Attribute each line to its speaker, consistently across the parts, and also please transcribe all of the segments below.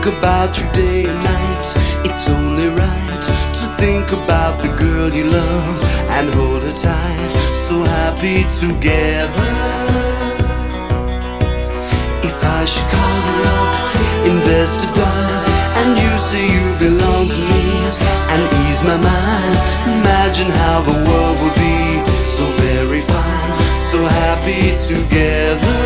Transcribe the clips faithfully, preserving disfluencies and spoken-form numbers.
Speaker 1: about you day and night. It's only right to think about the girl you love and hold her tight, so happy together. If I should call her up, invest a dime, and you say you belong to me, and ease my mind, imagine how the world would be so very fine, so happy together.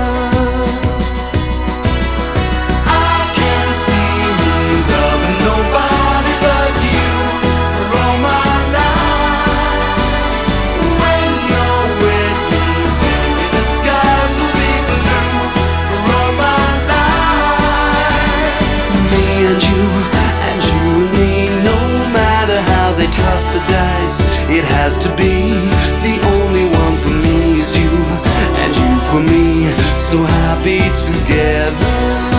Speaker 1: And you, and you and me, no matter how they toss the dice, it has to be the only one for me is you, and you for me, so happy together.